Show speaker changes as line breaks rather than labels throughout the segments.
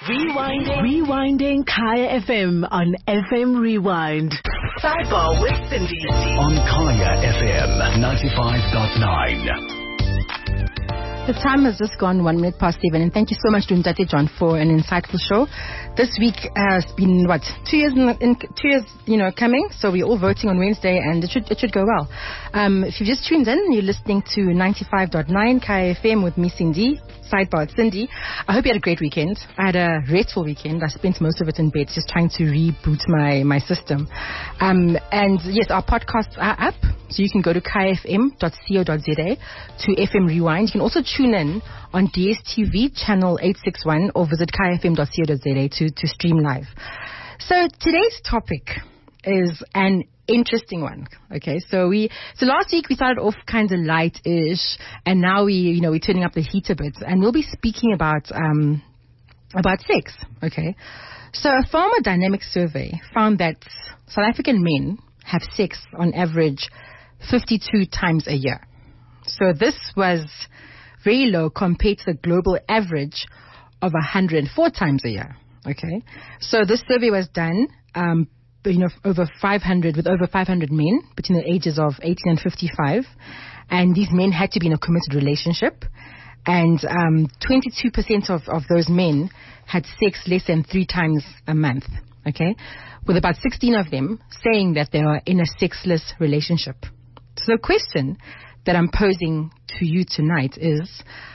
Rewinding Kaya FM on FM Rewind. Sidebar with Cindy.
On Kaya FM 95.9.
The time has just gone 1 minute past 7, and thank you so much to Ntate John for an insightful show. This week has been 2 years, 2 years, coming. So we're all voting on Wednesday, and it should go well. If you've just tuned in, you're listening to 95.9 Kaya FM with me, Cindy. Sidebar, Cindy. I hope you had a great weekend. I had a restful weekend. I spent most of it in bed, just trying to reboot my system. And yes, our podcasts are up, so you can go to kayafm.co.za to FM Rewind. You can also tune in on DSTV channel 861 or visit kayafm.co.za to stream live. So today's topic is an interesting one. Okay, so last week we started off kind of light-ish, and now we're turning up the heat a bit, and we'll be speaking about sex. Okay, so a pharmacodynamic survey found that South African men have sex on average 52 times a year. So this was very low compared to the global average of 104 times a year. Okay, so this survey was done over 500 men between the ages of 18 and 55, and these men had to be in a committed relationship, and 22% of those men had sex less than 3 times a month. Okay, with about 16 of them saying that they are in a sexless relationship. So the question that I'm posing to you tonight is,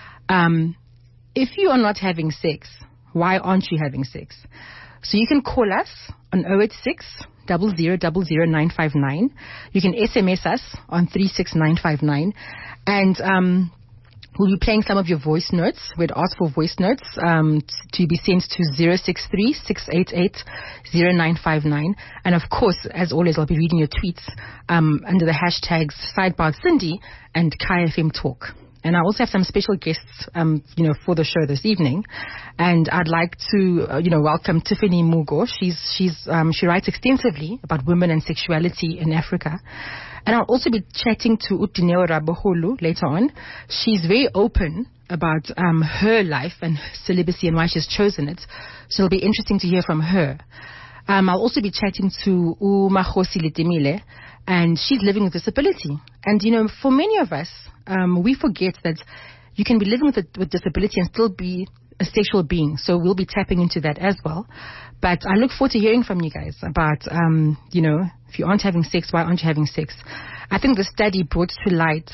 if you are not having sex, why aren't you having sex? So you can call us on 086 00 959. You can SMS us on 36959, and we'll be playing some of your voice notes. We'd ask for voice notes to be sent to 063 688 0959. And of course, as always, I'll be reading your tweets under the hashtags Sidebar Cindy and Kaya FM Talk. And I also have some special guests, for the show this evening. And I'd like to, welcome Tiffany Mugo. She writes extensively about women and sexuality in Africa. And I'll also be chatting to Utineo Raboholu later on. She's very open about her life and celibacy and why she's chosen it. So it'll be interesting to hear from her. I'll also be chatting to Umahosi Litemile, and she's living with disability. And, for many of us, we forget that you can be living with disability and still be a sexual being. So we'll be tapping into that as well. But I look forward to hearing from you guys about, if you aren't having sex, why aren't you having sex? I think the study brought to light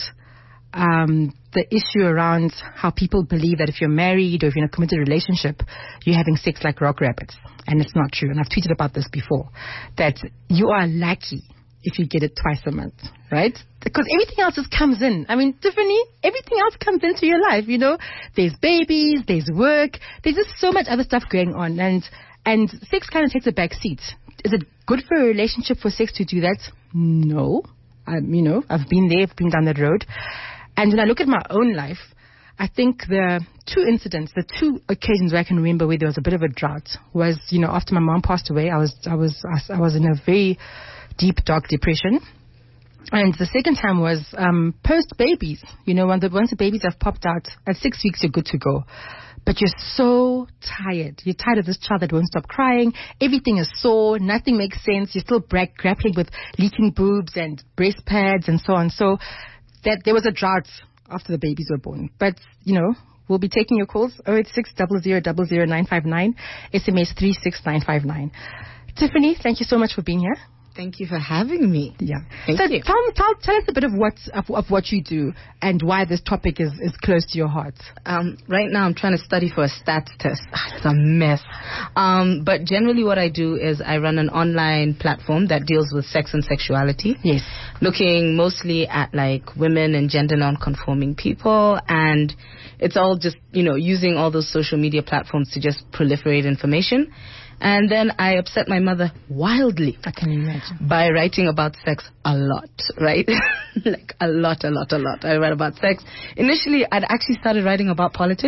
the issue around how people believe that if you're married or if you're in a committed relationship, you're having sex like rock rabbits. And it's not true. And I've tweeted about this before, that you are lucky if you get it twice a month, right? Because everything else just comes in. I mean, Tiffany, everything else comes into your life, There's babies, there's work, there's just so much other stuff going on. And sex kind of takes a back seat. Is it good for a relationship for sex to do that? No. I've been there, I've been down that road. And when I look at my own life, I think the two occasions where I can remember where there was a bit of a drought was, after my mom passed away, I was in a very deep, dark depression. And the second time was post babies. Once the babies have popped out, at 6 weeks you're good to go. But you're so tired. You're tired of this child that won't stop crying. Everything is sore. Nothing makes sense. You're still grappling with leaking boobs and breast pads and so on. So that there was a drought after the babies were born. But, we'll be taking your calls, 086 00 959, SMS 36959. Tiffany, thank you so much for being here.
Thank you for having me.
Yeah.
Thank you.
Tell us a bit of what you do and why this topic is close to your heart.
Right now I'm trying to study for a stats test. It's a mess. But generally what I do is I run an online platform that deals with sex and sexuality.
Yes.
Looking mostly at women and gender non-conforming people, and it's all just, using all those social media platforms to just proliferate information. And then I upset my mother wildly.
I can imagine.
By writing about sex a lot, right? A lot. I write about sex. Initially, I'd actually started writing about politics.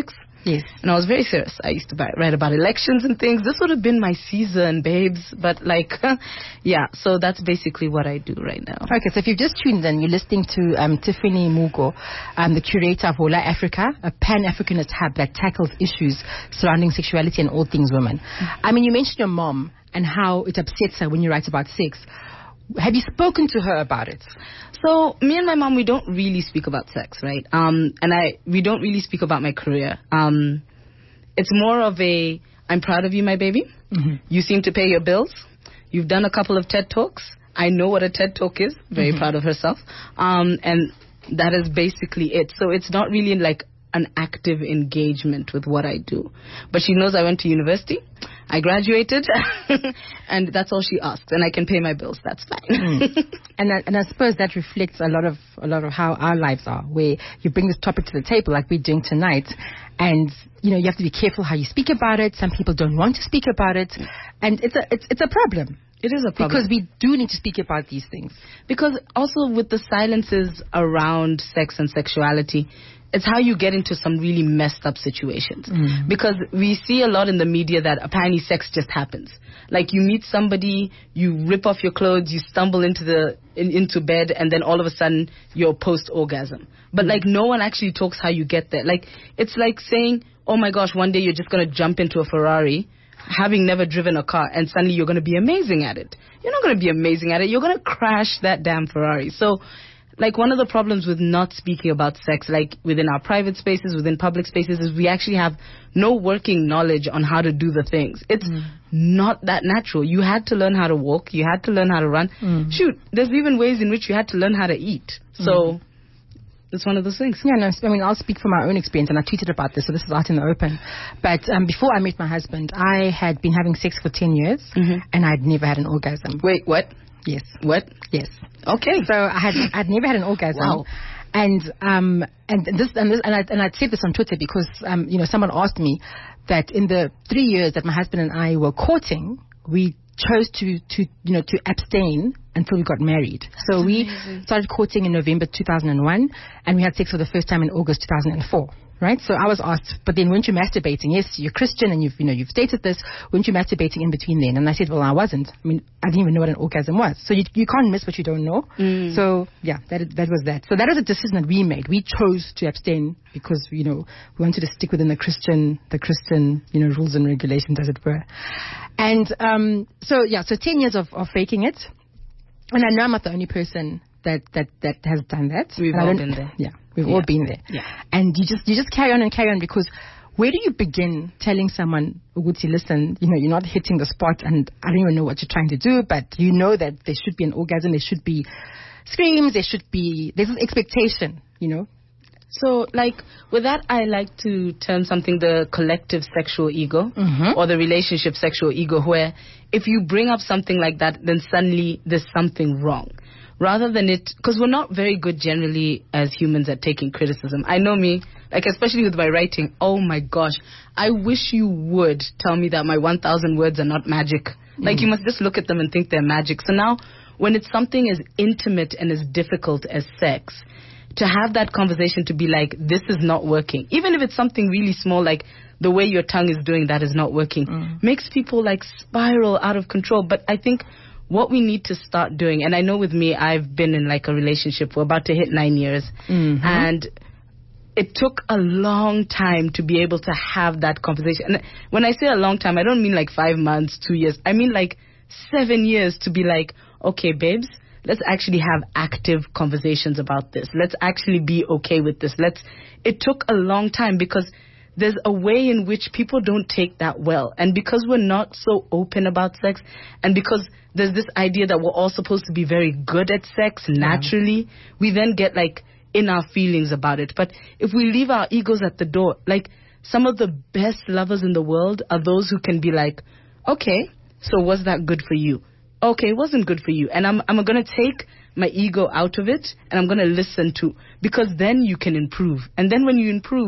Yes.
And I was very serious. I used to write about elections and things. This would have been my season, babes. But like, yeah, so that's basically what I do right now.
Okay, so if you've just tuned in, you're listening to Tiffany Mugo, the curator of Hola Africa, a Pan-Africanist hub that tackles issues surrounding sexuality and all things women. I mean, you mentioned your mom and how it upsets her when you write about sex. Have you spoken to her about it?
So me and my mom, we don't really speak about sex, right? We don't really speak about my career. It's more of a, I'm proud of you, my baby. Mm-hmm. You seem to pay your bills. You've done a couple of TED Talks. I know what a TED Talk is. Very proud of herself. And that is basically it. So it's not really like an active engagement with what I do. But she knows I went to university. I graduated, and that's all she asks, and I can pay my bills. That's fine.
And I suppose that reflects a lot of how our lives are, where you bring this topic to the table, like we're doing tonight, and you have to be careful how you speak about it. Some people don't want to speak about it, and it's a problem.
It is a problem
because we do need to speak about these things.
Because also with the silences around sex and sexuality, it's how you get into some really messed up situations. Because we see a lot in the media that apparently sex just happens. Like you meet somebody, you rip off your clothes, you stumble into bed, and then all of a sudden you're post-orgasm. But like no one actually talks how you get there. Like it's like saying, oh my gosh, one day you're just going to jump into a Ferrari, having never driven a car, and suddenly you're going to be amazing at it. You're not going to be amazing at it. You're going to crash that damn Ferrari. So like one of the problems with not speaking about sex, like within our private spaces, within public spaces, is we actually have no working knowledge on how to do the things. It's not that natural. You had to learn how to walk. You had to learn how to run. Shoot, there's even ways in which you had to learn how to eat. So it's one of those things.
Yeah, no, I mean, I'll speak from my own experience, and I tweeted about this, so this is out in the open. But before I met my husband, I had been having sex for 10 years, and I'd never had an orgasm.
Wait, what?
Yes.
What?
Yes.
Okay.
So I'd never had an orgasm.
Wow.
And I'd said this on Twitter because someone asked me that in the 3 years that my husband and I were courting, we chose to abstain until we got married. So we started courting in November 2001, and we had sex for the first time in August 2004. Right? So I was asked, but then weren't you masturbating? Yes, you're Christian and you've stated this. Weren't you masturbating in between then? And I said, well, I wasn't. I mean, I didn't even know what an orgasm was. So you can't miss what you don't know. So yeah, that was that. So that was a decision that we made. We chose to abstain because, we wanted to stick within the Christian, rules and regulations, as it were. And, so 10 years of faking it. And I know I'm not the only person that has done that.
We've all been there.
Yeah, we've all been there.
Yeah.
And you just carry on because where do you begin telling someone, Uguti, listen, you're not hitting the spot, and I don't even know what you're trying to do, but you know that there should be an orgasm, there should be screams, there's an expectation,
So, like, with that, I like to term something the collective sexual ego or the relationship sexual ego, where if you bring up something like that, then suddenly there's something wrong. Rather than because we're not very good generally as humans at taking criticism. I know me, like especially with my writing, oh my gosh, I wish you would tell me that my 1,000 words are not magic. Like you must just look at them and think they're magic. So now, when it's something as intimate and as difficult as sex, to have that conversation to be like, this is not working, even if it's something really small, like the way your tongue is doing that is not working, makes people like spiral out of control. But I think what we need to start doing, and I know with me, I've been in like a relationship, we're about to hit 9 years, and it took a long time to be able to have that conversation. And when I say a long time, I don't mean like 5 months, 2 years. I mean like 7 years to be like, okay, babes, let's actually have active conversations about this. Let's actually be okay with this. It took a long time because there's a way in which people don't take that well. And because we're not so open about sex, and because there's this idea that we're all supposed to be very good at sex naturally, we then get like in our feelings about it. But if we leave our egos at the door, like some of the best lovers in the world are those who can be like, okay, so was that good for you? Okay, it wasn't good for you. And I'm going to take my ego out of it, and I'm going to listen to, because then you can improve. And then when you improve,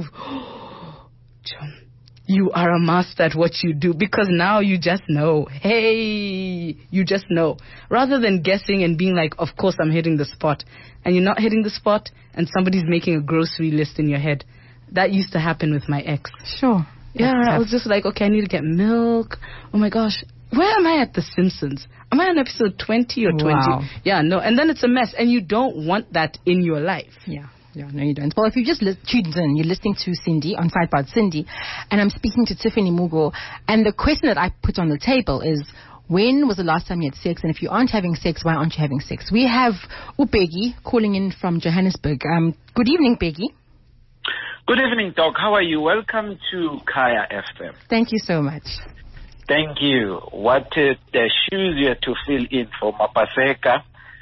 you are a master at what you do, because now you just know. Hey, you just know. Rather than guessing and being like, of course I'm hitting the spot, and you're not hitting the spot, and somebody's making a grocery list in your head. that used to happen with my ex.
Sure.
Yeah, I was just like, okay, I need to get milk. Oh my gosh, where am I at The Simpsons? Am I on episode 20 or 20?
Wow.
Yeah, no, and then it's a mess, and you don't want that in your life.
Yeah, no, you don't. Well, if you just tuned in, you're listening to Cindy on Sidebar with Cindy, and I'm speaking to Tiffany Mugo, and the question that I put on the table is, when was the last time you had sex? And if you aren't having sex, why aren't you having sex? We have Peggy calling in from Johannesburg. Good evening, Peggy.
Good evening, Doc. How are you? Welcome to Kaya FM.
Thank you so much.
Thank you. What the shoes you have to fill in for Mapaseka.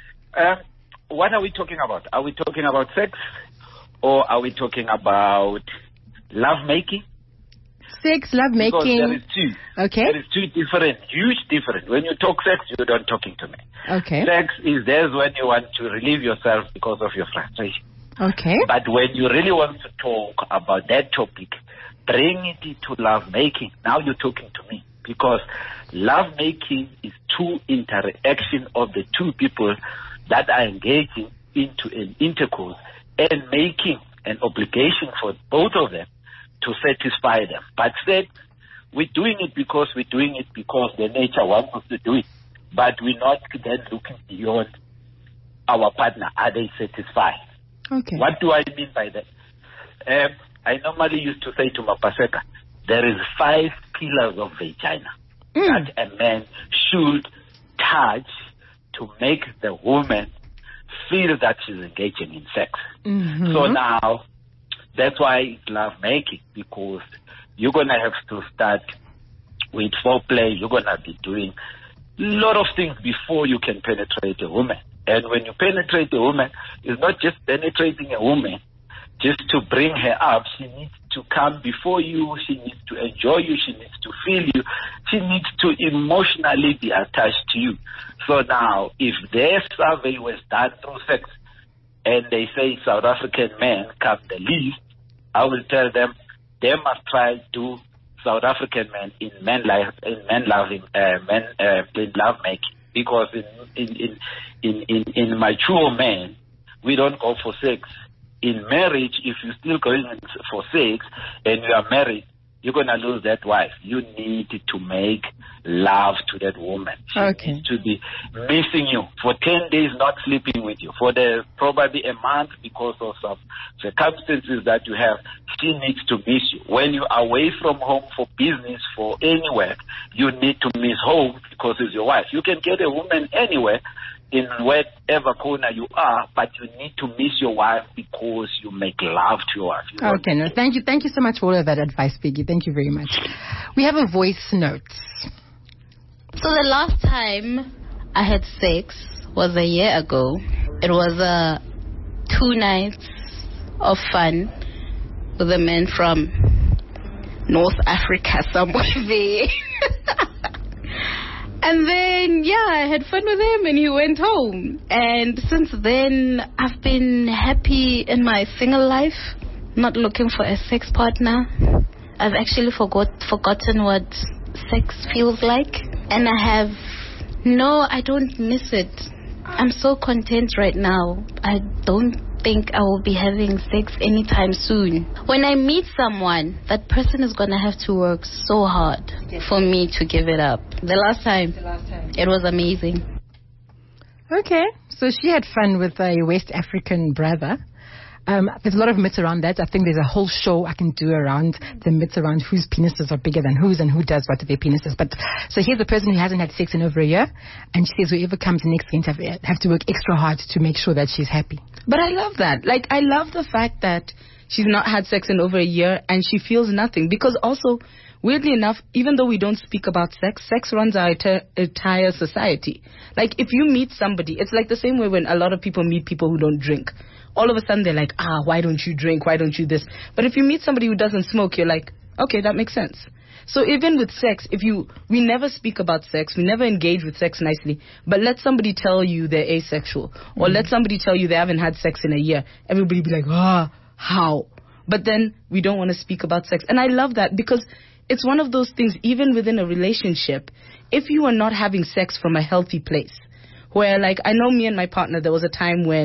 What are we talking about? Are we talking about sex, or are we talking about love making?
Sex, love making.
Because there is two.
Okay.
There is two different, huge different. When you talk sex, you're not talking to me.
Okay.
Sex is there's when you want to relieve yourself because of your frustration.
Okay.
But when you really want to talk about that topic, bring it into love making. Now you're talking to me, because love making is two interaction of the two people that are engaging into an intercourse and making an obligation for both of them to satisfy them. But sex, we're doing it because the nature wants us to do it. But we're not then looking beyond our partner. Are they satisfied?
Okay.
What do I mean by that? I normally used to say to Mapaseka, there is 5 pillars of vagina that a man should touch to make the woman feel that she's engaging in sex.
Mm-hmm.
So now, that's why it's love making, because you're going to have to start with foreplay. You're going to be doing a lot of things before you can penetrate a woman. And when you penetrate a woman, it's not just penetrating a woman just to bring her up. She needs to come before you. She needs to enjoy you. She needs to feel you. She needs to emotionally be attached to you. So now, if their survey was done through sex, and they say South African men come the least, I will tell them they must try to do South African men in love making, because in mature men we don't go for sex. In marriage, if you're still going for sex and you are married, you're going to lose that wife. You need to make love to that woman. She needs to be missing you for 10 days, not sleeping with you. For probably a month, because of some circumstances that you have, she needs to miss you. When you're away from home for business, for anywhere, you need to miss home because it's your wife. You can get a woman anywhere, in whatever corner you are, but you need to miss your wife because you make love to your wife.
Okay, no, thank you so much for all of that advice, Peggy. Thank you very much. We have a voice note.
So the last time I had sex was a year ago. It was 2 nights of fun with a man from North Africa, somewhere there. And then, I had fun with him and he went home. And since then, I've been happy in my single life, not looking for a sex partner. I've actually forgotten what sex feels like. And I don't miss it. I'm so content right now. I don't think I will be having sex anytime soon. When I meet someone, that person is going to have to work so hard for me to give it up. The last time, it was amazing.
Okay, so she had fun with a West African brother. There's a lot of myths around that. I think there's a whole show I can do around the myths around whose penises are bigger than whose and who does what to their penises. But so here's a person who hasn't had sex in over a year, and she says whoever comes next going to have to work extra hard to make sure that she's happy.
But I love that. Like, I love the fact that she's not had sex in over a year and she feels nothing. Because also, weirdly enough, even though we don't speak about sex runs our entire society. Like, if you meet somebody, it's like the same way when a lot of people meet people who don't drink. All of a sudden, they're like, why don't you drink? Why don't you this? But if you meet somebody who doesn't smoke, you're like, okay, that makes sense. So even with sex, we never speak about sex, we never engage with sex nicely, but let somebody tell you they're asexual, or let somebody tell you they haven't had sex in a year, everybody be like, how? But then we don't want to speak about sex. And I love that, because it's one of those things, even within a relationship, if you are not having sex from a healthy place, where, like, I know me and my partner, there was a time when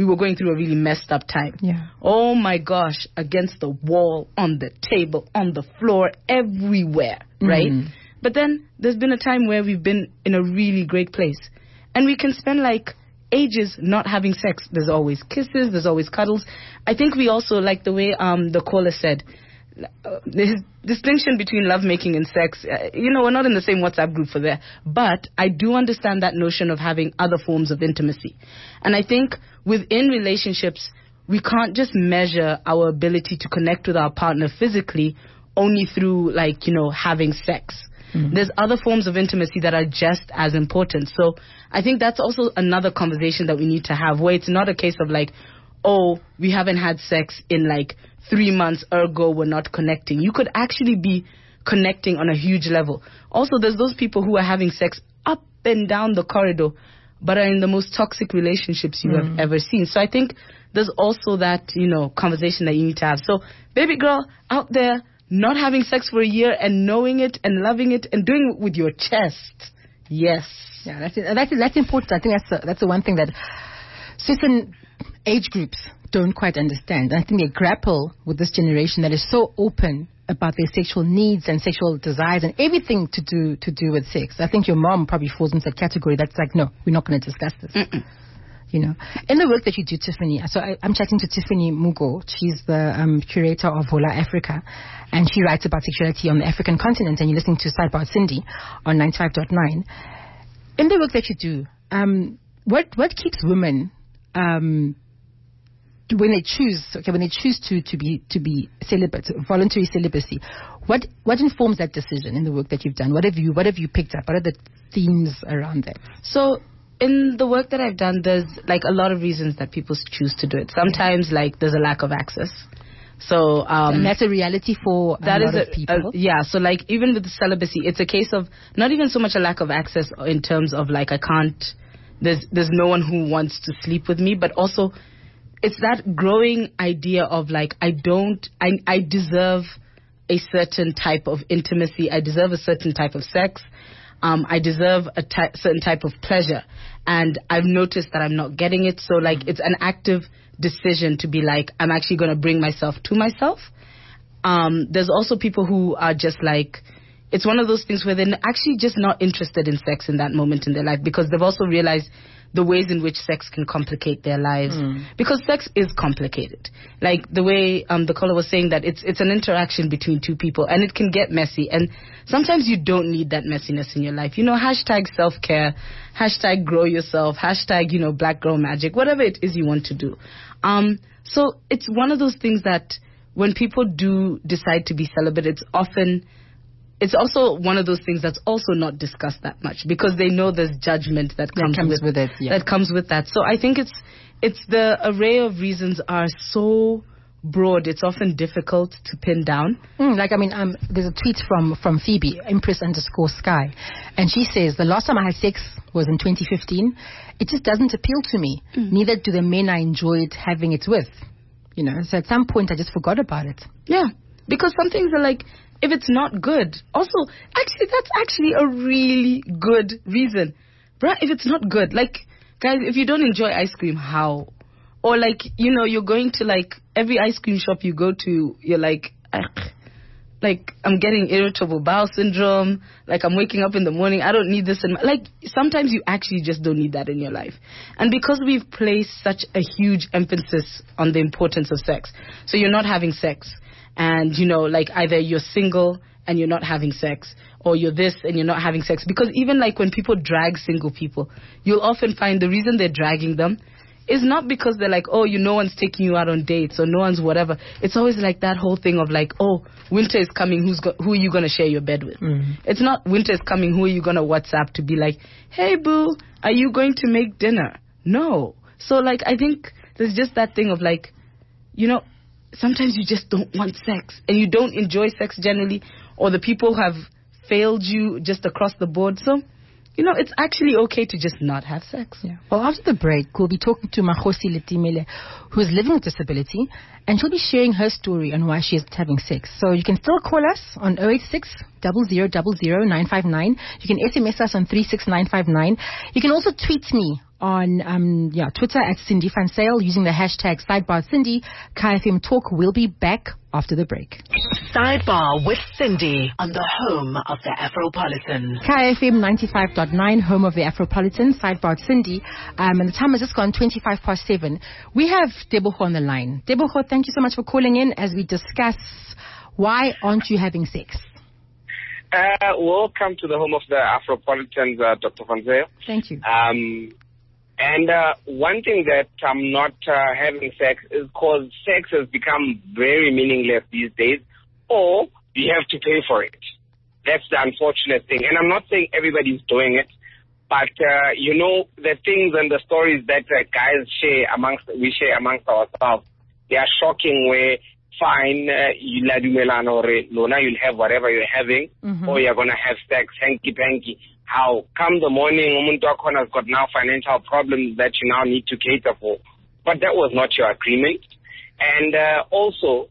we were going through a really messed up time.
Yeah.
Oh my gosh, against the wall, on the table, on the floor, everywhere, right? But then there's been a time where we've been in a really great place. And we can spend like ages not having sex. There's always kisses, there's always cuddles. I think we also, like the way the caller said, there's distinction between lovemaking and sex. We're not in the same WhatsApp group for that. But I do understand that notion of having other forms of intimacy. And I think within relationships, we can't just measure our ability to connect with our partner physically only through, having sex. There's other forms of intimacy that are just as important. So I think that's also another conversation that we need to have, where it's not a case of we haven't had sex in 3 months, ergo we're not connecting. You could actually be connecting on a huge level. Also, there's those people who are having sex up and down the corridor, but are in the most toxic relationships you have ever seen. So I think there's also that, conversation that you need to have. So, baby girl out there, not having sex for a year and knowing it and loving it and doing it with your chest. Yes.
Yeah, that's important. I think that's the one thing that certain age groups don't quite understand. And I think they grapple with this generation that is so open about their sexual needs and sexual desires and everything to do with sex. I think your mom probably falls into that category. That's no, we're not going to discuss this. In the work that you do, Tiffany, so I'm chatting to Tiffany Mugo. She's the curator of Hola Africa, and she writes about sexuality on the African continent, and you're listening to Sidebar Cindy on 95.9. In the work that you do, what keeps women when they choose to be celibate, voluntary celibacy? What informs that decision in the work that you've done? What have you picked up? What are the themes around that?
So in the work that I've done, there's a lot of reasons that people choose to do it. Sometimes there's a lack of access. So
and that's a reality for a lot of people.
So even with the celibacy, it's a case of not even so much a lack of access in terms of I can't. There's no one who wants to sleep with me, but also it's that growing idea of I deserve a certain type of intimacy. I deserve a certain type of sex. I deserve a certain type of pleasure. And I've noticed that I'm not getting it. So it's an active decision to be I'm actually going to bring myself to myself. There's also people who are just it's one of those things where they're actually just not interested in sex in that moment in their life, because they've also realized the ways in which sex can complicate their lives. Because sex is complicated. The way the caller was saying that it's an interaction between two people, and it can get messy. And sometimes you don't need that messiness in your life. Hashtag self-care, hashtag grow yourself, hashtag, black girl magic, whatever it is you want to do. So it's one of those things that when people do decide to be celibate, it's also one of those things that's also not discussed that much, because they know there's judgment that comes with it. Yeah. That comes with that. So I think it's the array of reasons are so broad. It's often difficult to pin down.
There's a tweet from Phoebe, Empress_Sky, and she says, the last time I had sex was in 2015. It just doesn't appeal to me. Neither do the men I enjoyed having it with. So at some point I just forgot about it.
Yeah, because some things are if it's not good. Also, that's actually a really good reason. Bruh, if it's not good. Guys, if you don't enjoy ice cream, how? Or you're going to every ice cream shop you go to, you're I'm getting irritable bowel syndrome. I'm waking up in the morning, I don't need this in my... sometimes you actually just don't need that in your life. And because we've placed such a huge emphasis on the importance of sex, so you're not having sex, and either you're single and you're not having sex, or you're this and you're not having sex. Because even when people drag single people, you'll often find the reason they're dragging them is not because they're no one's taking you out on dates or no one's whatever. It's always that whole thing of winter is coming, who are you going to share your bed with? It's not winter is coming, who are you going to WhatsApp to be hey boo, are you going to make dinner? No. So I think there's just that thing of sometimes you just don't want sex, and you don't enjoy sex generally, or the people have failed you just across the board. So, it's actually okay to just not have sex.
Yeah. Well, after the break, we'll be talking to Mahosi Letimele, who's living with disability, and she'll be sharing her story on why she isn't having sex. So you can still call us on 086 0000 959. You can SMS us on 36959. You can also tweet me on Twitter at Cindy Van Sale using the hashtag Sidebar Cindy. Kaya FM Talk will be back after the break.
Sidebar with Cindy on the home of the Afropolitan.
Kaya FM 95.9, home of the Afropolitan. Sidebar Cindy. And the time has just gone 7:25. We have Deboho on the line. Deboho, thank you so much for calling in as we discuss why aren't you having sex?
Welcome to the home of the Afropolitans, Dr. Van Zyl.
Thank you.
And one thing that I'm not having sex is because sex has become very meaningless these days, or you have to pay for it. That's the unfortunate thing. And I'm not saying everybody's doing it, but, the things and the stories that guys we share amongst ourselves, they are shocking where, fine, you'll have whatever you're having, or you're going to have sex, hanky-panky. How come the morning, umuntu wakhona has got now financial problems that you now need to cater for. But that was not your agreement. And also,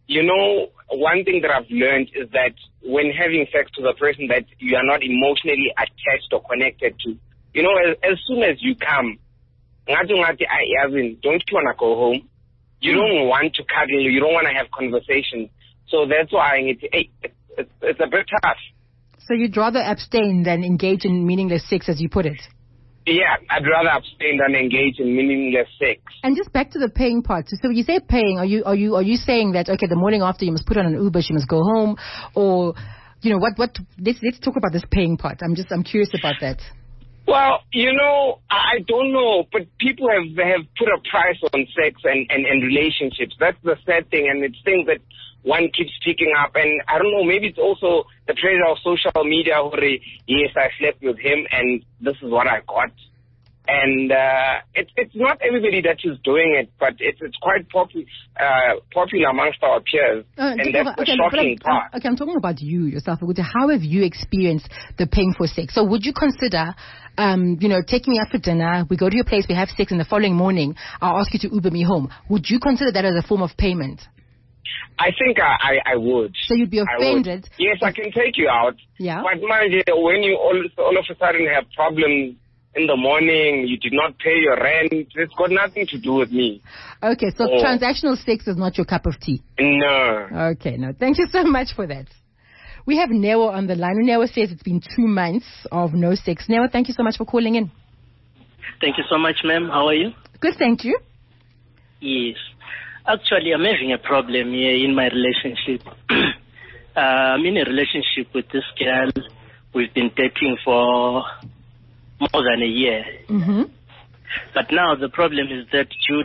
one thing that I've learned is that when having sex with a person that you are not emotionally attached or connected to, as soon as you come, don't you want to go home? You don't want to cuddle, you don't want to have conversations. So that's why it's a bit tough.
So you'd rather abstain than engage in meaningless sex, as you put it?
Yeah, I'd rather abstain than engage in meaningless sex.
And just back to the paying part. So when you say paying, are you saying that, okay, the morning after you must put on an Uber, she must go home, or let's talk about this paying part. I'm curious about that.
Well, I don't know, but people have put a price on sex and relationships. That's the sad thing, and it's things that one keeps picking up. And I don't know, maybe it's also the pressure of social media where, yes, I slept with him and this is what I got. And it's not everybody that is doing it, but it's quite popular amongst our peers. And that's the shocking part.
I'm talking about you yourself. How have you experienced the paying for sex? So would you consider, taking me out for dinner, we go to your place, we have sex, and the following morning I'll ask you to Uber me home. Would you consider that as a form of payment?
I think I would.
So you'd be offended?
Yes, I can take you out.
Yeah.
But mind you, when you all of a sudden have problems in the morning, you did not pay your rent, it's got nothing to do with me.
Okay, so transactional sex is not your cup of tea?
No.
Okay, no. Thank you so much for that. We have Newa on the line. Newa says it's been 2 months of no sex. Newa, thank you so much for calling in.
Thank you so much, ma'am. How are you?
Good, thank you.
Yes. Actually, I'm having a problem here in my relationship. I'm in a relationship with this girl. We've been dating for more than a year.
Mm-hmm.
But now the problem is that due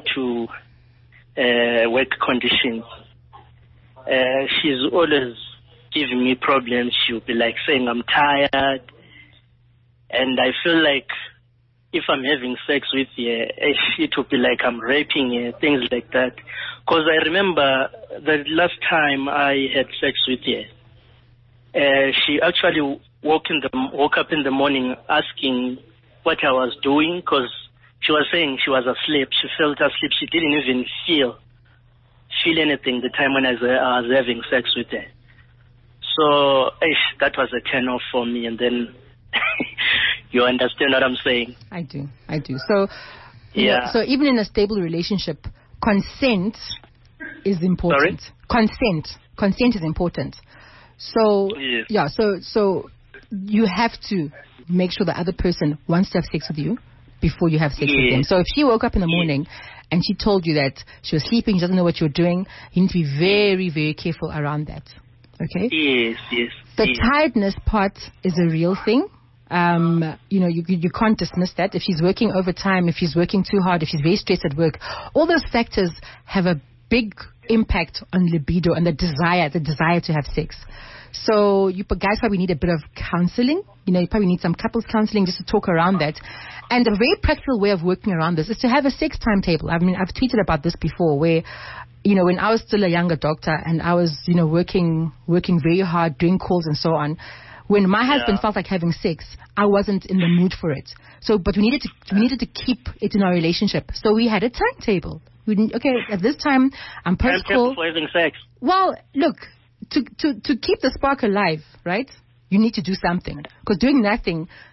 to work conditions, she's always giving me problems. She'll be like saying I'm tired. And I feel like if I'm having sex with her, it would be like I'm raping her, things like that. Because I remember the last time I had sex with her, she actually woke up in the morning asking what I was doing, because she was saying she was asleep. She felt asleep. She didn't even feel anything the time when I was having sex with her. So that was a turn off for me. And then you understand what I'm saying?
I do. So,
yeah.
So even in a stable relationship, consent is important.
Sorry?
Consent is important. So,
yes.
Yeah, so you have to make sure the other person wants to have sex with you before you have sex with them. So if she woke up in the morning and she told you that she was sleeping, she doesn't know what you're doing, you need to be very, very careful around that. Okay?
Yes.
The tiredness part is a real thing. You can't dismiss that. If she's working overtime, if she's working too hard, if she's very stressed at work, all those factors have a big impact on libido and the desire to have sex. So you guys probably need a bit of counseling. You probably need some couples counseling just to talk around that. And a very practical way of working around this is to have a sex timetable. I mean, I've tweeted about this before where, when I was still a younger doctor and I was, working very hard, doing calls and so on, when my husband felt like having sex, I wasn't in the mood for it. So, but we needed to keep it in our relationship. So we had a timetable. At this time, I'm post-call.
For having sex.
Well, look, to keep the spark alive, right? You need to do something. Because doing nothing,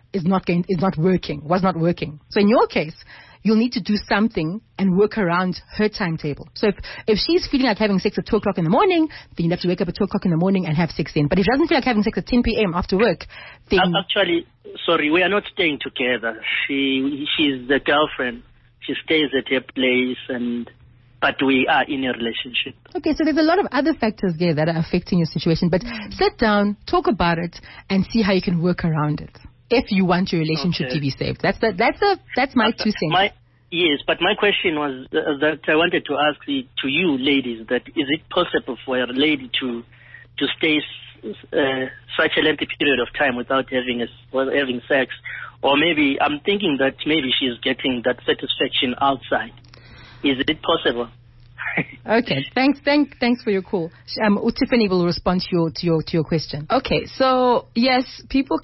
was not working. So in your case, you'll need to do something and work around her timetable. So if she's feeling like having sex at 2 o'clock in the morning, then you have to wake up at 2 o'clock in the morning and have sex then. But if she doesn't feel like having sex at 10 p.m. after work, then...
Actually, sorry, we are not staying together. She's the girlfriend. She stays at her place, but we are in a relationship.
Okay, so there's a lot of other factors there that are affecting your situation. But sit down, talk about it, and see how you can work around it. If you want your relationship to be saved. That's my 2 cents.
Yes, but my question was that I wanted to ask to you ladies that is it possible for a lady to stay such a lengthy period of time without having sex? Or maybe I'm thinking that maybe she's getting that satisfaction outside. Is it possible?
Okay, thanks for your call. Tiffany will respond to your question.
Okay, so yes, people,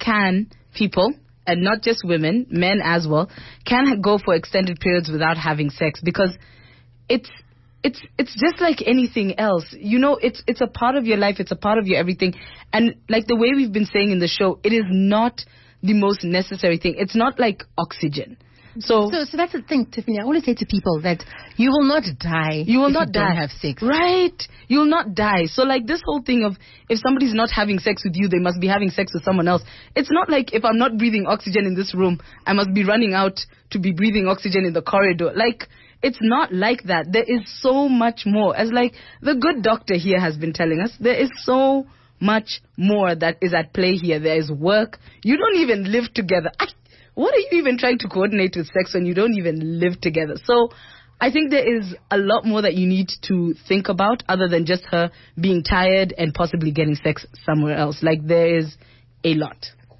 and not just women, men as well, can go for extended periods without having sex, because it's just like anything else. You know, it's a part of your life, it's a part of your everything. And like the way we've been saying in the show, it is not the most necessary thing. It's not like oxygen. So
that's the thing, Tiffany. I always say to people that you will not die. You will not die. Don't have sex,
right? You will not die. So like this whole thing of if somebody's not having sex with you, they must be having sex with someone else. It's not like if I'm not breathing oxygen in this room, I must be running out to be breathing oxygen in the corridor. Like it's not like that. There is so much more. As like the good doctor here has been telling us, there is so much more that is at play here. There is work. You don't even live together. What are you even trying to coordinate with sex when you don't even live together? So I think there is a lot more that you need to think about other than just her being tired and possibly getting sex somewhere else. Like there is a lot.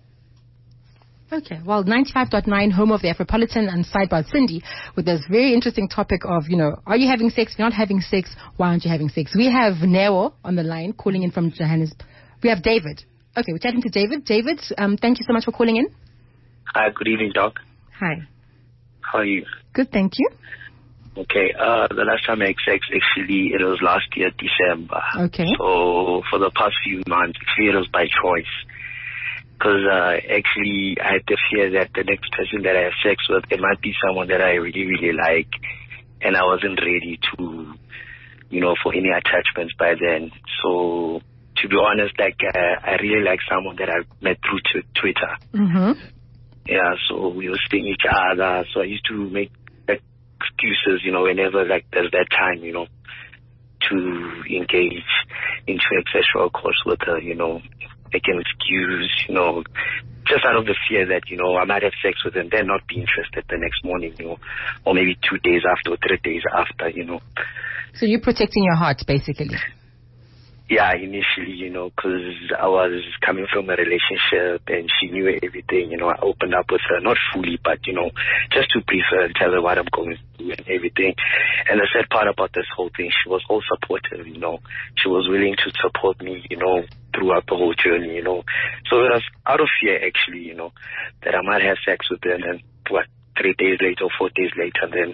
Okay, well, 95.9, home of the Afropolitan, and Sidebar Cindy with this very interesting topic of, are you having sex? If you're not having sex, why aren't you having sex? We have Neo on the line calling in from Johannesburg. We have David. Okay, we're chatting to David. David, thank you so much for calling in.
Hi, good evening, Doc.
Hi.
How are you?
Good, thank you.
Okay, the last time I had sex, actually, it was last year, December.
Okay.
So, for the past few months, actually, it was by choice. Because, actually, I had the fear that the next person that I have sex with, it might be someone that I really, really like. And I wasn't ready to, for any attachments by then. So, to be honest, I really like someone that I met through Twitter.
Mm-hmm.
Yeah, so we were seeing each other. So I used to make excuses, whenever there's that time, to engage into a sexual course with her, make an excuse, just out of the fear that, I might have sex with them, then not be interested the next morning, or maybe 2 days after or 3 days after,
So you're protecting your heart, basically.
Yeah, initially, because I was coming from a relationship and she knew everything, I opened up with her, not fully, but, just to brief her and tell her what I'm going through and everything. And the sad part about this whole thing, she was all supportive, She was willing to support me, throughout the whole journey, So it was out of fear, actually, that I might have sex with her and then, 3 days later or 4 days later, then,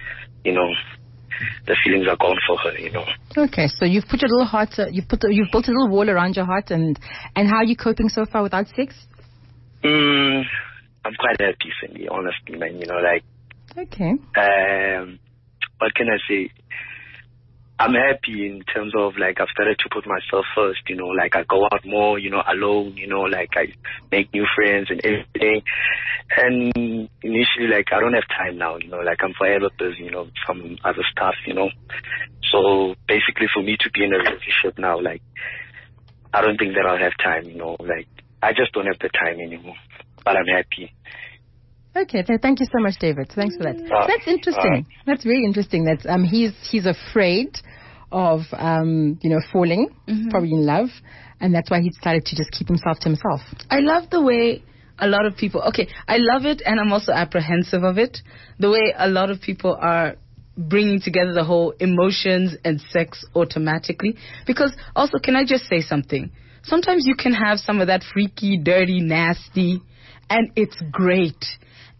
the feelings are gone for her,
Okay, so you've put your little heart, you've built a little wall around your heart, and how are you coping so far without sex?
I'm quite happy, Cindy, honestly, man.
Okay.
What can I say? I'm happy in terms of I've started to put myself first, I go out more, alone, I make new friends and everything. And initially, I don't have time now, I'm forever busy, some other stuff, So basically for me to be in a relationship now, I don't think that I'll have time, I just don't have the time anymore, but I'm happy.
Okay, thank you so much, David. Thanks for that. That's interesting. That's very interesting. That he's afraid of falling, probably in love, and that's why he decided to just keep himself to himself.
I love the way a lot of people. Okay, I love it, and I'm also apprehensive of it. The way a lot of people are bringing together the whole emotions and sex automatically. Because also, can I just say something? Sometimes you can have some of that freaky, dirty, nasty, and it's great.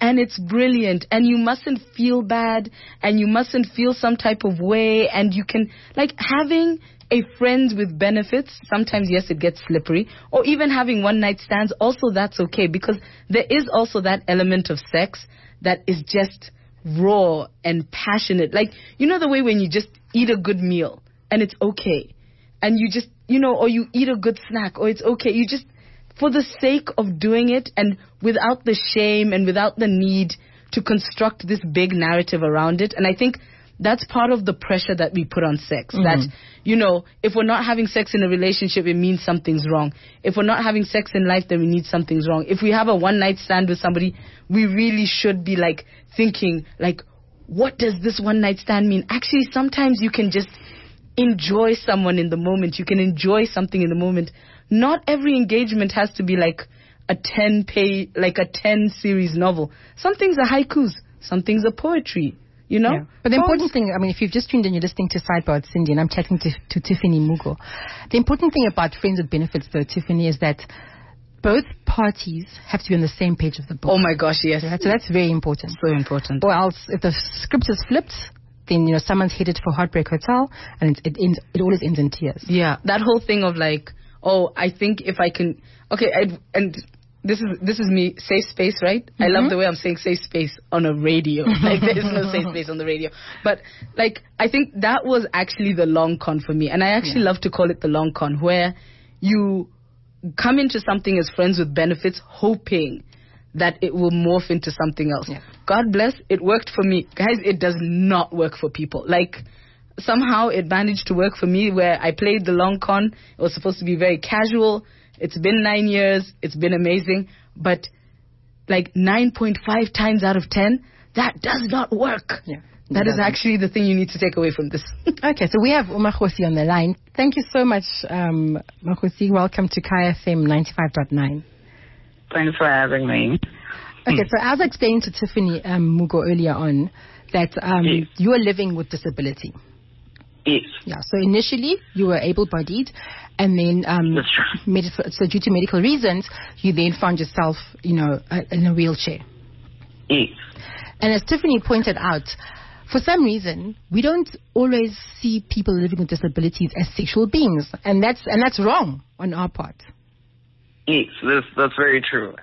and it's brilliant, and you mustn't feel bad, and you mustn't feel some type of way, and you can, like, having a friend with benefits, sometimes, yes, it gets slippery, or even having one night stands, also that's okay, because there is also that element of sex that is just raw and passionate. Like, you know the way when you just eat a good meal, and it's okay, and you just, you know, or you eat a good snack, or it's okay, you just, for the sake of doing it, and without the shame and without the need to construct this big narrative around it. And I think that's part of the pressure that we put on sex.
Mm-hmm.
That, you know, if we're not having sex in a relationship, it means something's wrong. If we're not having sex in life, then we need something's wrong. If we have a one-night stand with somebody, we really should be, like, thinking, like, what does this one-night stand mean? Actually, sometimes you can just enjoy someone in the moment. You can enjoy something in the moment. Not every engagement has to be like a 10-series novel. Some things are haikus. Some things are poetry, you know?
Yeah. But the important thing, I mean, if you've just tuned in, you're listening to Sidebar with Cindy, and I'm chatting to Tiffany Mugo. The important thing about Friends with Benefits, though, Tiffany, is that both parties have to be on the same page of the book.
Oh, my gosh, yes.
Right? So that's very important.
So important.
Or else, if the script is flipped, then, you know, someone's headed for Heartbreak Hotel, and it always ends in tears.
Yeah, that whole thing of, like, oh, I think if I can, okay, and this is me, safe space, right? Mm-hmm. I love the way I'm saying safe space on a radio. Like, there is no safe space on the radio. But, like, I think that was actually the long con for me. And I actually love to call it the long con, where you come into something as friends with benefits, hoping that it will morph into something else. Yeah. God bless, it worked for me. Guys, it does not work for people. Like, somehow it managed to work for me, where I played the long con. It was supposed to be very casual. It's been 9 years. It's been amazing. But, like, 9.5 times out of 10, that does not work. Yeah. That is actually the thing you need to take away from this.
Okay, so we have Umakhosi on the line. Thank you so much, Makhosi. Welcome to Kaya FM 95.9.
Thanks for having me.
Okay, so as I explained to Tiffany Mugo earlier on, that you are living with disability.
Yes.
Yeah, so initially you were able-bodied, and then so due to medical reasons, you then found yourself, you know, in a wheelchair.
Yes.
And as Tiffany pointed out, for some reason, we don't always see people living with disabilities as sexual beings, and that's wrong on our part.
Yes, that's very true.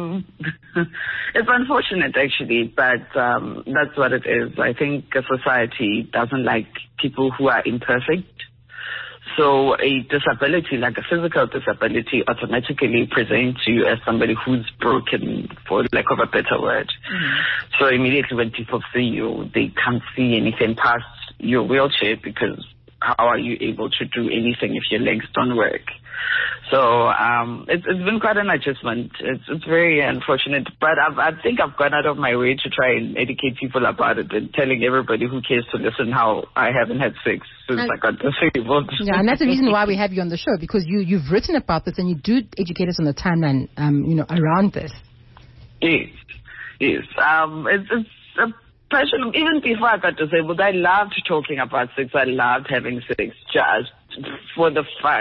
It's unfortunate, actually, but that's what it is. I think society doesn't like people who are imperfect. So a disability, like a physical disability, automatically presents you as somebody who's broken, for lack of a better word. Mm-hmm. So immediately when people see you, they can't see anything past your wheelchair, because how are you able to do anything if your legs don't work? So it's been quite an adjustment. It's very unfortunate, but I think I've gone out of my way to try and educate people about it, and telling everybody who cares to listen how I haven't had sex since I got disabled.
Yeah, and that's the reason why we have you on the show, because you've written about this and you do educate us on the timeline, you know, around this.
Yes. It's a passion. Even before I got disabled, I loved talking about sex. I loved having sex, just for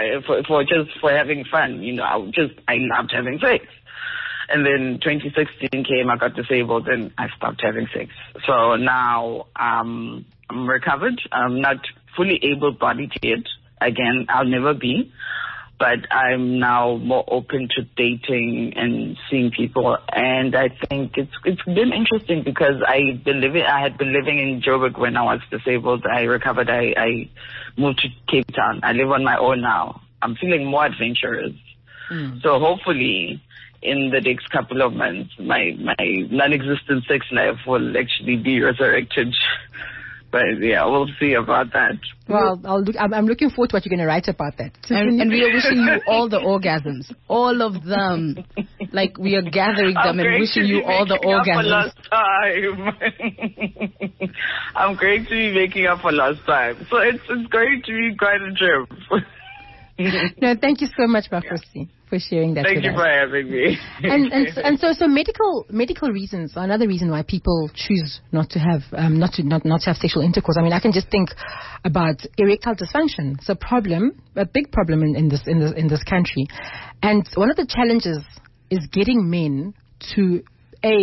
having fun. You know, I loved having sex. And then 2016 came, I got disabled, and I stopped having sex. So now I'm recovered. I'm not fully able-bodied yet. Again, I'll never be. But I'm now more open to dating and seeing people, and I think it's been interesting, because I had been living in Joburg when I was disabled. I recovered. I moved to Cape Town. I live on my own now. I'm feeling more adventurous. So hopefully, in the next couple of months, my non-existent sex life will actually be resurrected. But yeah, we'll see about that.
Well, I'm looking forward to what you're going to write about that.
And we are wishing you all the orgasms, all of them. Like, we are gathering them and wishing you all the orgasms.
I'm going to be making up for lost time. So it's going to be quite a trip.
No, thank you so much, Makhosi, for sharing that.
Thank you for having me.
And so medical reasons are another reason why people choose not to have not to have sexual intercourse. I mean, I can just think about erectile dysfunction. It's a big problem in this country, and one of the challenges is getting men to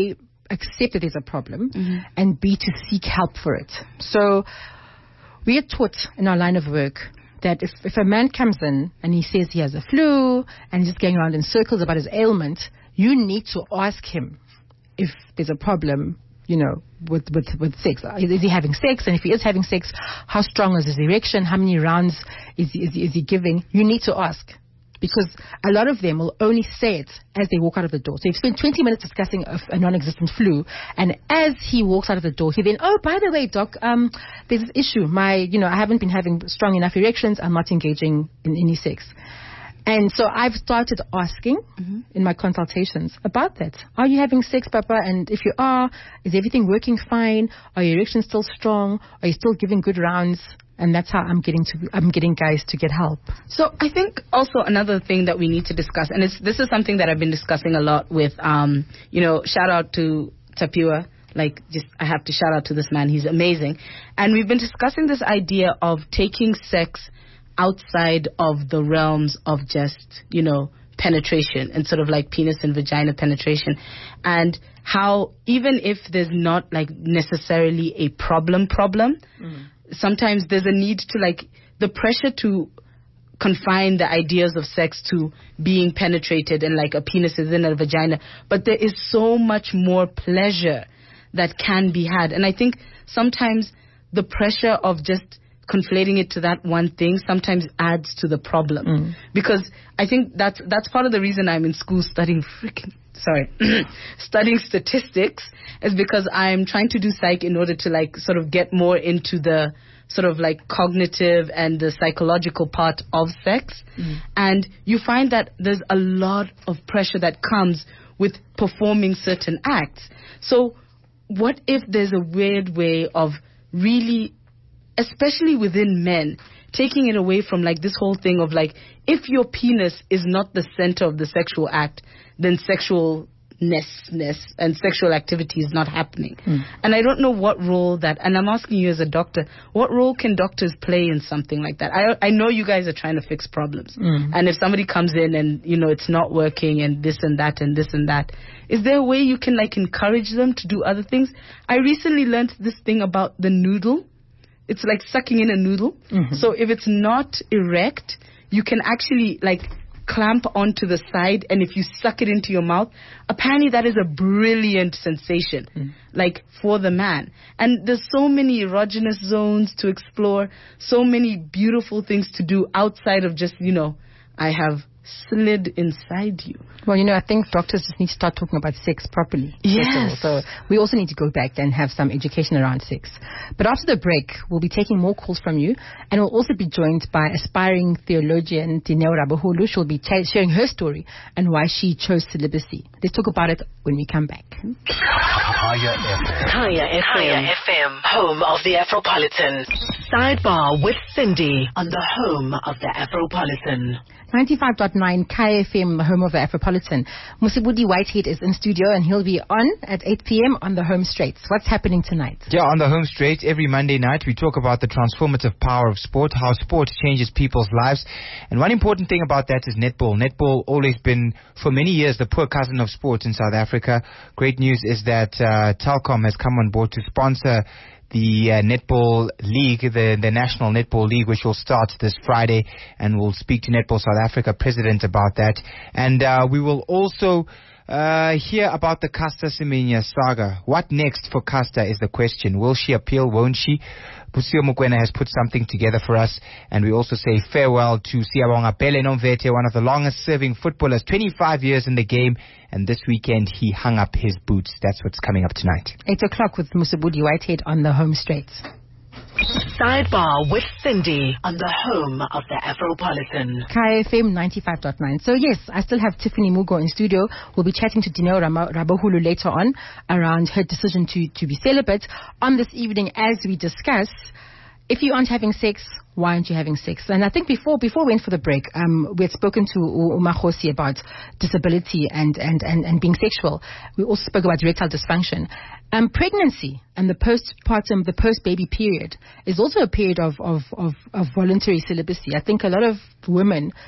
accept that there's a problem, and B, to seek help for it. So we are taught in our line of work that if a man comes in and he says he has a flu and he's just going around in circles about his ailment, you need to ask him if there's a problem, with sex. Is he having sex? And if he is having sex, how strong is his erection? How many rounds is he giving? You need to ask. Because a lot of them will only say it as they walk out of the door. So you've spent 20 minutes discussing a non-existent flu, and as he walks out of the door, he then, oh, by the way, doc, there's this issue. I haven't been having strong enough erections. I'm not engaging in any sex. And so I've started asking in my consultations about that. Are you having sex, Papa? And if you are, is everything working fine? Are your erections still strong? Are you still giving good rounds? And that's how I'm getting guys to get help.
So I think also another thing that we need to discuss, and this is something that I've been discussing a lot with, shout out to Tapiwa. I have to shout out to this man. He's amazing. And we've been discussing this idea of taking sex outside of the realms of just, penetration and sort of like penis and vagina penetration, and how even if there's not necessarily a problem, sometimes there's a need to the pressure to confine the ideas of sex to being penetrated and a penis is in a vagina, but there is so much more pleasure that can be had. And I think sometimes the pressure of just conflating it to that one thing sometimes adds to the problem. Because I think that's part of the reason I'm in school studying studying statistics, is because I'm trying to do psych in order to sort of get more into the sort of cognitive and the psychological part of sex. And you find that there's a lot of pressure that comes with performing certain acts. So what if there's a weird way of really, especially within men, taking it away from this whole thing of if your penis is not the center of the sexual act, then sexualness and sexual activity is not happening. And I don't know what role that, and I'm asking you as a doctor, what role can doctors play in something like that? I know you guys are trying to fix problems. And if somebody comes in and, it's not working and this and that and this and that, is there a way you can encourage them to do other things? I recently learned this thing about the noodle. It's like sucking in a noodle. So if it's not erect, you can actually clamp onto the side, and if you suck it into your mouth, apparently that is a brilliant sensation, for the man. And there's so many erogenous zones to explore, so many beautiful things to do outside of just, I have slid inside you.
Well, I think doctors just need to start talking about sex properly.
Yes.
So we also need to go back and have some education around sex. But after the break, we'll be taking more calls from you, and we'll also be joined by aspiring theologian Dineo Rabahulu. She'll be sharing her story and why she chose celibacy. Let's talk about it when we come back.
Kaya FM, home of the Afropolitan. Sidebar with Cindy on the home of the Afropolitan.
95.9 Kaya FM, home of the Afropolitan. Musibudi Whitehead is in studio, and he'll be on at 8 p.m. on the Home Straight. What's happening tonight?
Yeah, on the Home Straight, every Monday night, we talk about the transformative power of sport, how sport changes people's lives. And one important thing about that is netball. Netball always been, for many years, the poor cousin of sport in South Africa. Great news is that Telkom has come on board to sponsor the Netball League, the National Netball League, which will start this Friday, and we'll speak to Netball South Africa president about that. And we will also hear about the Caster Semenya saga. What next for Caster is the question. Will she appeal? Won't she? Pusio Mokoena has put something together for us, and we also say farewell to Siyabonga Pele Nomvete, one of the longest serving footballers, 25 years in the game, and this weekend he hung up his boots. That's what's coming up tonight.
8 o'clock with Musibudi Whitehead on the Home Straight.
Sidebar with Cindy on the home of the Afropolitan.
Kaya FM 95.9. So yes, I still have Tiffany Mugo in studio. We'll be chatting to Dineo Rabahulu later on around her decision to be celibate on this evening as we discuss, if you aren't having sex, why aren't you having sex? And I think before we went for the break, we had spoken to Umakhosi about disability and being sexual. We also spoke about erectile dysfunction. Pregnancy and the postpartum, the post-baby period is also a period of voluntary celibacy. I think a lot of women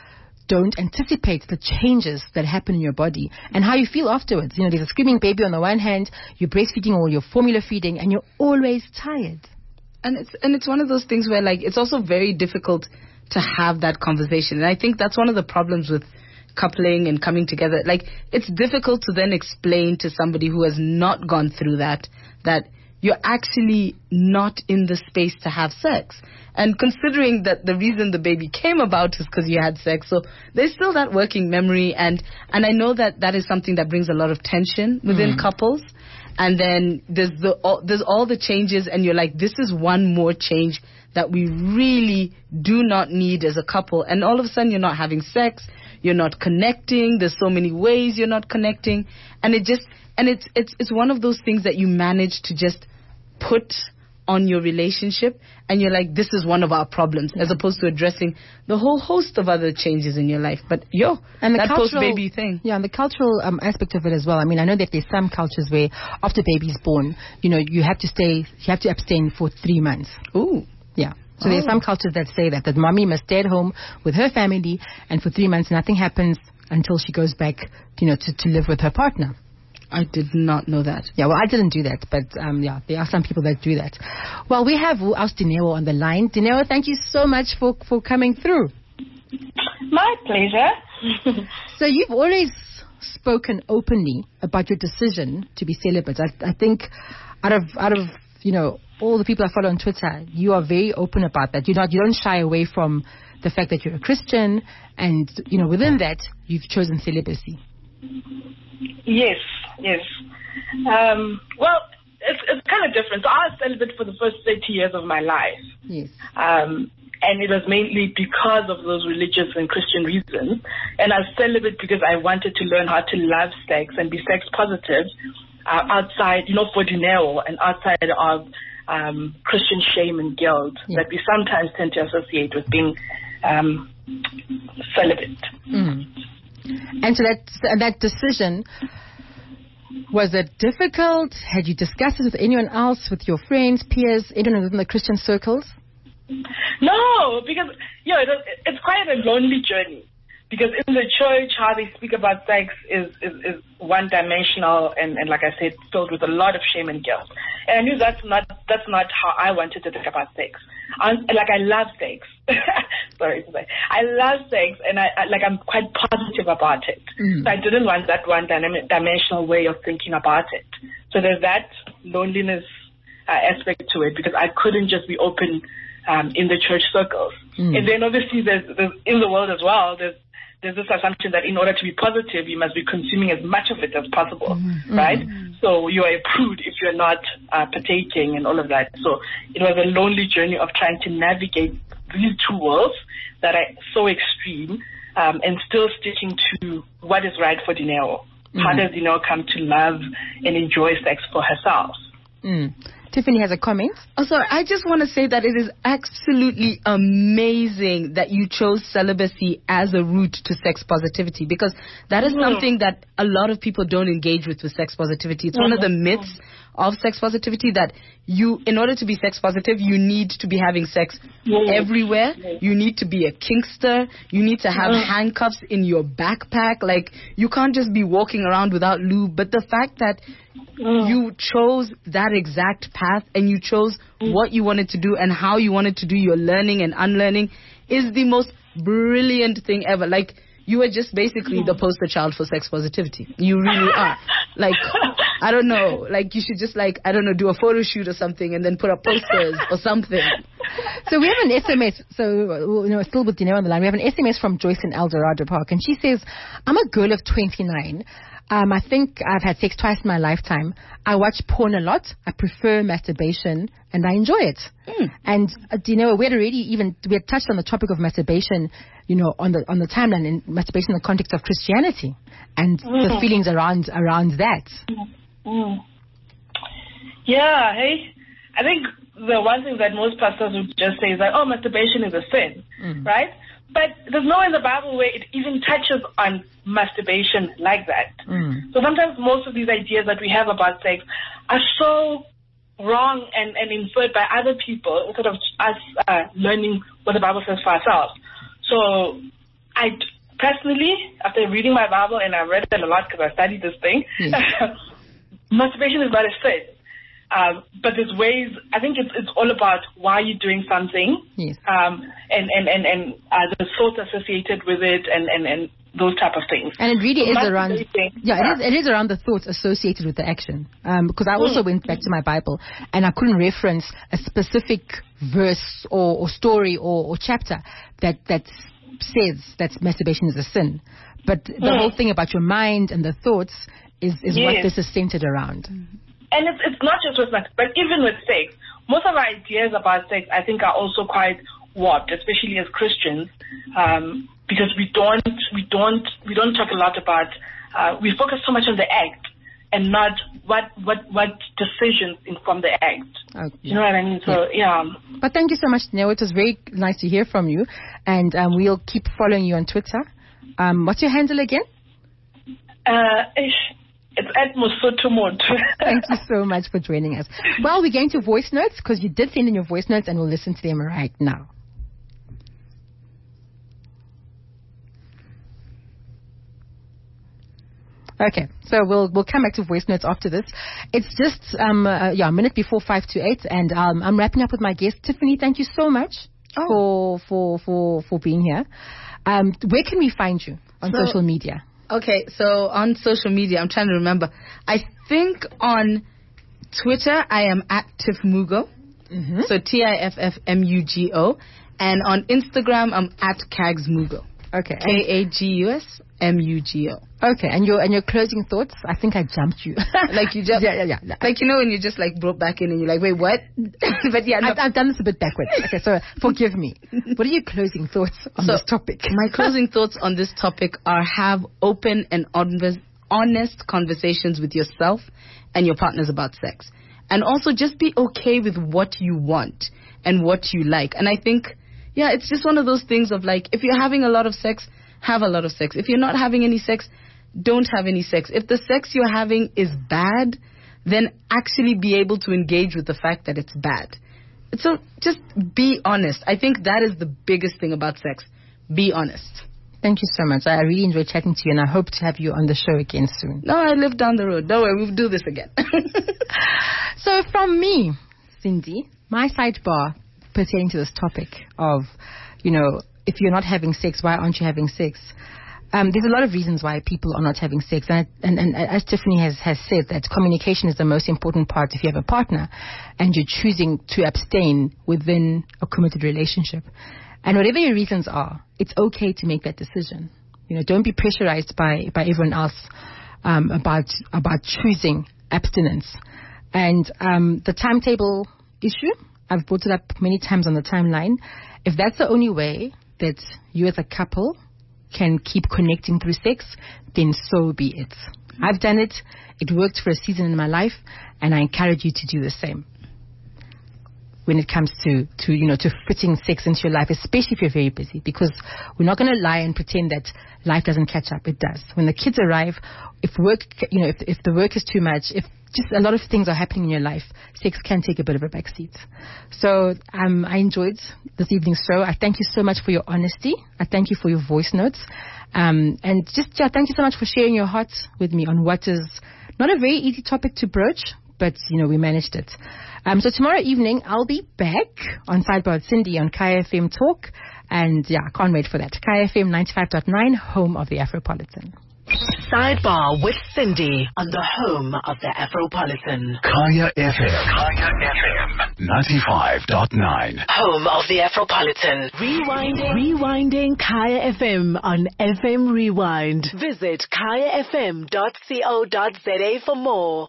don't anticipate the changes that happen in your body and how you feel afterwards. You know, there's a screaming baby on the one hand, you're breastfeeding or you're formula feeding, and you're always tired.
And it's one of those things where, like, it's also very difficult to have that conversation. And I think that's one of the problems with coupling and coming together. Like, it's difficult to then explain to somebody who has not gone through that you're actually not in the space to have sex. And considering that the reason the baby came about is because you had sex, so there's still that working memory. And I know that is something that brings a lot of tension within couples. And then there's all the changes, and you're like, this is one more change that we really do not need as a couple. And all of a sudden, you're not having sex, you're not connecting. There's so many ways you're not connecting, and it's one of those things that you manage to just put on your relationship, and you're like, this is one of our problems, as opposed to addressing the whole host of other changes in your life. But and that post-baby thing.
Yeah, and the cultural aspect of it as well. I mean, I know that there's some cultures where after baby's born, you know, you have to abstain for 3 months.
Ooh.
Yeah. So there's some cultures that say that mommy must stay at home with her family, and for 3 months nothing happens until she goes back, you know, to live with her partner.
I did not know that.
Yeah, well, I didn't do that, but there are some people that do that. Well, we have asked Dineo on the line. Dineo, thank you so much for coming through.
My pleasure.
So you've always spoken openly about your decision to be celibate. I think out of you know, all the people I follow on Twitter, you are very open about that. You don't shy away from the fact that you're a Christian, and you know, within that you've chosen celibacy.
Yes. Well, it's kind of different. So I was celibate for the first 30 years of my life.
Yes.
And it was mainly because of those religious and Christian reasons. And I was celibate because I wanted to learn how to love sex and be sex positive outside, you know, for Dineo, and outside of Christian shame and guilt that we sometimes tend to associate with being celibate.
And so that decision, was it difficult? Had you discussed it with anyone else, with your friends, peers, anyone within the Christian circles?
No, because it's quite a lonely journey. Because in the church, how they speak about sex is one-dimensional and like I said, filled with a lot of shame and guilt. And I knew that's not how I wanted to think about sex. I love sex. Sorry to say. I love sex, and I'm quite positive about it. So I didn't want that one-dimensional way of thinking about it. So there's that loneliness aspect to it, because I couldn't just be open in the church circles. And then obviously there's in the world as well, there's this assumption that in order to be positive, you must be consuming as much of it as possible, right? So you are a prude if you're not partaking and all of that. So it was a lonely journey of trying to navigate these two worlds that are so extreme, and still sticking to what is right for Dineo. How does Dineo come to love and enjoy sex for herself?
Tiffany has a comment.
Oh, sorry. I just want to say that it is absolutely amazing that you chose celibacy as a route to sex positivity, because that is something that a lot of people don't engage with sex positivity. It's one of the myths of sex positivity, that in order to be sex positive, you need to be having sex everywhere. You need to be a kinkster. You need to have handcuffs in your backpack. Like, you can't just be walking around without lube. But the fact that you chose that exact path, and you chose what you wanted to do and how you wanted to do your learning and unlearning, is the most brilliant thing ever. Like, you are just basically the poster child for sex positivity. You really are. Like, I don't know. Like, you should just, like, I don't know, do a photo shoot or something and then put up posters or something.
So we have an SMS. So, you know, still with Dineo on the line. We have an SMS from Joyce in El Dorado Park. And she says, I'm a girl of 29. I think I've had sex twice in my lifetime. I watch porn a lot. I prefer masturbation, and I enjoy it. And Dineo, we had touched on the topic of masturbation, you know, on the timeline, in masturbation in the context of Christianity and the feelings around that.
Yeah, hey, I think the one thing that most pastors would just say is that, masturbation is a sin, right? But there's nowhere in the Bible where it even touches on masturbation like that. So sometimes most of these ideas that we have about sex are so wrong and inferred by other people instead of us learning what the Bible says for ourselves. So personally, after reading my Bible, and I read it a lot because I studied this thing, motivation is not a sin. But there's ways, I think it's all about why you're doing something, and the thoughts associated with it, and those type of things.
And it really is around, it is around the thoughts associated with the action. Because I also went back to my Bible, and I couldn't reference a specific verse or story or chapter that says that masturbation is a sin. But the whole thing about your mind and the thoughts is what this is centered around.
And it's not just with sex, but even with sex. Most of our ideas about sex, I think, are also quite warped, especially as Christians, because we don't talk a lot about. We focus so much on the act and not what decisions inform the act. Okay. You know what I mean? So
But thank you so much, Neo. It was very nice to hear from you, and we'll keep following you on Twitter. What's your handle again?
It's at Musutumut.
Thank you so much for joining us. Well, we're going to voice notes because you did send in your voice notes, and we'll listen to them right now. Okay, so we'll come back to voice notes after this. It's just a minute before 5 to 8, and I'm wrapping up with my guest, Tiffany. Thank you so much for being here. Where can we find you on social media?
Okay, so on social media, I'm trying to remember. I think on Twitter, I am at Tiffmugo. So TIFFMUGO. And on Instagram, I'm at Kagsmugo.
Okay.
KAGUSMUGO.
Okay, and your closing thoughts? I think I jumped you.
Like you just...
Yeah.
Like, you know, when you just like brought back in and you're like, wait, what? But yeah, no.
I've done this a bit backwards. Okay, so forgive me. What are your closing thoughts on this topic?
My closing thoughts on this topic are have open and honest conversations with yourself and your partners about sex. And also just be okay with what you want and what you like. And I think, it's just one of those things of like, if you're having a lot of sex, have a lot of sex. If you're not having any sex, don't have any sex. If the sex you're having is bad, then actually be able to engage with the fact that it's bad. So just be honest. I think that is the biggest thing about sex. Be honest.
Thank you so much. I really enjoyed chatting to you, and I hope to have you on the show again soon.
No, I live down the road. Don't worry, we'll do this again.
So from me, Cindy, my sidebar pertaining to this topic of, if you're not having sex, why aren't you having sex? There's a lot of reasons why people are not having sex. And as Tiffany has said, that communication is the most important part if you have a partner and you're choosing to abstain within a committed relationship. And whatever your reasons are, it's okay to make that decision. Don't be pressurized by everyone else about choosing abstinence. And the timetable issue, I've brought it up many times on the timeline. If that's the only way that you as a couple can keep connecting through sex, then so be it. I've done it. It worked for a season in my life, and I encourage you to do the same when it comes to fitting sex into your life, especially if you're very busy, because we're not going to lie and pretend that life doesn't catch up. It does. When the kids arrive, if the work is too much, if just a lot of things are happening in your life, sex can take a bit of a backseat. So I enjoyed this evening's show. I thank you so much for your honesty. I thank you for your voice notes. And just thank you so much for sharing your heart with me on what is not a very easy topic to broach, but, we managed it. So tomorrow evening, I'll be back on Sidebar with Cindy on Kaya FM Talk. And I can't wait for that. Kaya FM 95.9, home of the Afropolitan.
Sidebar with Cindy on the home of the Afropolitan.
Kaya FM 95.9.
Home of the Afropolitan. Rewinding Kaya FM on FM Rewind. Visit kayafm.co.za for more.